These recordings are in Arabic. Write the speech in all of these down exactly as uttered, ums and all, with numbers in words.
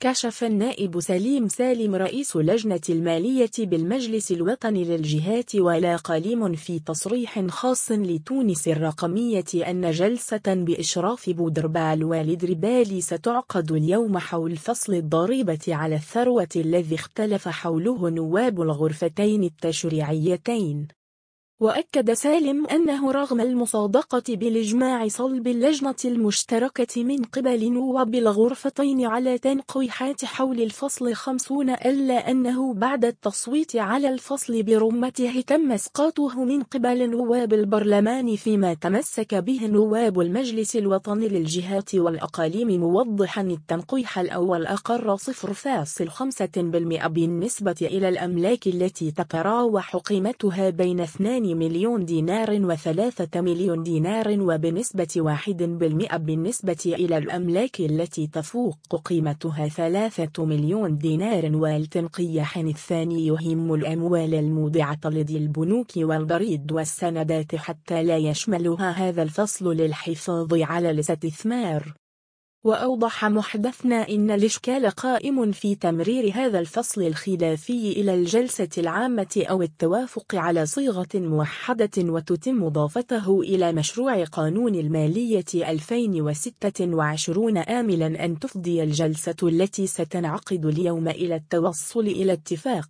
كشف النائب سليم سالم رئيس لجنة المالية بالمجلس الوطني للجهات والأقاليم في تصريح خاص لتونس الرقمية أن جلسة بإشراف بودربال والدربالي ستعقد اليوم حول فصل الضريبة على الثروة الذي اختلف حوله نواب الغرفتين التشريعيتين. وأكد سالم أنه رغم المصادقة بالإجماع صلب اللجنة المشتركة من قبل نواب الغرفتين على تنقيحات حول الفصل خمسون إلا أنه بعد التصويت على الفصل برمته تم إسقاطه من قبل نواب البرلمان فيما تمسك به نواب المجلس الوطني للجهات والأقاليم، موضحا التنقيح الأول أقر صفر فاصل خمسة بالمئة بالنسبة إلى الأملاك التي تتراوح قيمتها بين اثنين مليون دينار وثلاثة مليون دينار، وبنسبة واحد بالمئة بالنسبة إلى الأملاك التي تفوق قيمتها ثلاثة مليون دينار. والتنقيح الثاني يهم الأموال المودعة لدى البنوك والبريد والسندات حتى لا يشملها هذا الفصل للحفاظ على الاستثمار. وأوضح محدثنا إن الإشكال قائم في تمرير هذا الفصل الخلافي إلى الجلسة العامة أو التوافق على صيغة موحدة وتتم إضافته إلى مشروع قانون المالية ألفين وستة وعشرين، آملا أن تفضي الجلسة التي ستنعقد اليوم إلى التوصل إلى اتفاق.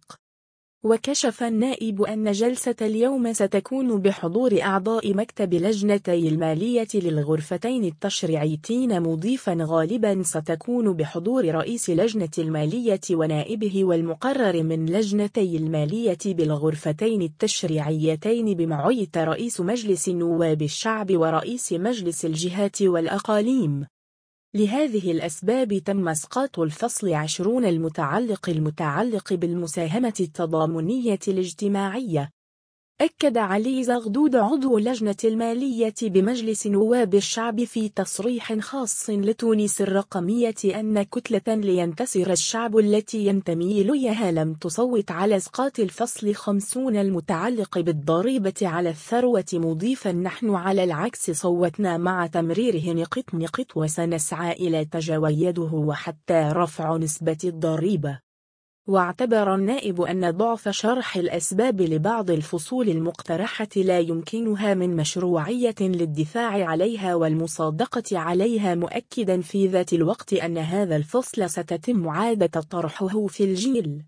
وكشف النائب أن جلسة اليوم ستكون بحضور أعضاء مكتب لجنتي المالية للغرفتين التشريعيتين، مضيفا غالبا ستكون بحضور رئيس لجنة المالية ونائبه، والمقرر من لجنتي المالية بالغرفتين التشريعيتين بمعية رئيس مجلس نواب الشعب ورئيس مجلس الجهات والأقاليم. لهذه الأسباب تم إسقاط الفصل عشرون المتعلق المتعلق بالمساهمة التضامنية الاجتماعية. أكد علي زغدود عضو لجنة المالية بمجلس نواب الشعب في تصريح خاص لتونس الرقمية أن كتلة لينتصر الشعب التي ينتمي إليها لم تصوت على إسقاط الفصل خمسون المتعلق بالضريبة على الثروة، مضيفا نحن على العكس صوتنا مع تمريره نقط نقط وسنسعى إلى تجاويده وحتى رفع نسبة الضريبة. واعتبر النائب أن ضعف شرح الأسباب لبعض الفصول المقترحة لا يمكنها من مشروعية للدفاع عليها والمصادقة عليها، مؤكدا في ذات الوقت أن هذا الفصل ستتم عادة طرحه في الجيل